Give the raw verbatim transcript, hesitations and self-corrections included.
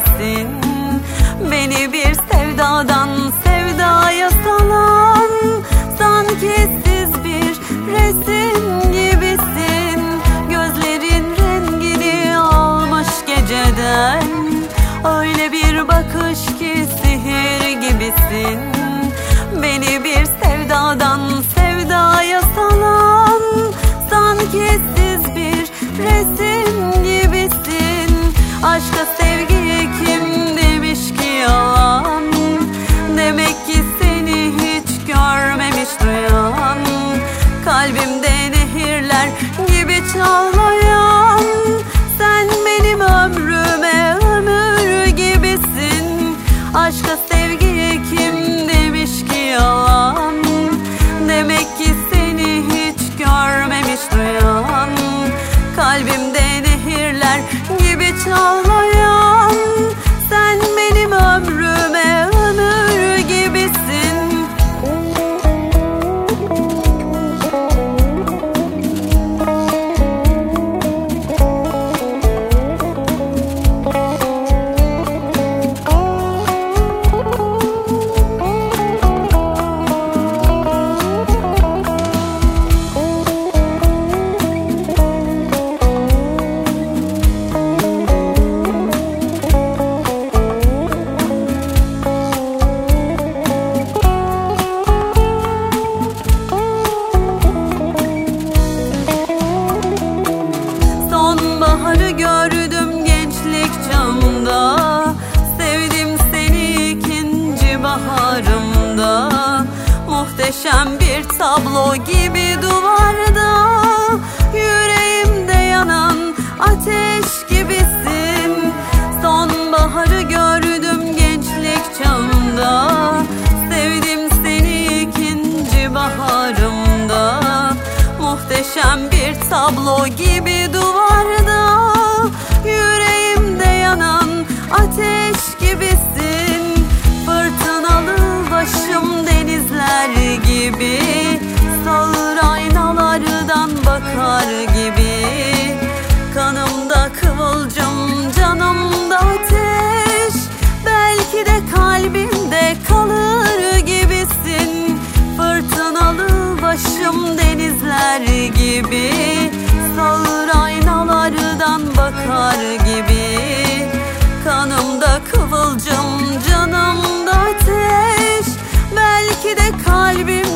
gibisin. Beni bir sevdadan sevdaya salan, sanki siz bir resim gibisin. Gözlerin rengini almış geceden, öyle bir bakış ki sihir gibisin. Beni bir sevdadan sevdaya salan, sanki siz bir resim gibisin. Aşka sevgiye kim demiş ki yalan? Demek ki seni hiç görmemiş duyan. Kalbimde nehirler gibi çağlayan, sen benim ömrüme ömür gibisin. Aşka sevgiye kim demiş ki yalan? Demek ki seni hiç görmemiş duyan. Kalbimde nehirler gibi çağlayan, sen benim ömrüme ömür gibisin. Sonbaharı gördüm gençlik çağımda, sevdim seni ikinci baharımda. Muhteşem bir tablo gibi duvarda, yüreğimde yanan ateş gibisin. Sonbaharı gördüm gençlik çağımda, sevdim seni ikinci baharımda. Muhteşem bir tablo gibi duvarda, yüreğimde yanan ateş gibisin. Fırtınalı başım denizler gibi, sağır aynalardan bakar gibi. Kanımda kıvılcım, canımda ateş, belki de kalbimde kalır gibisin. Fırtınalı başım denizler gibi, sağır aynalardan bakar gibi. Kanımda kıvılcım, canımda ateş, belki de kalbim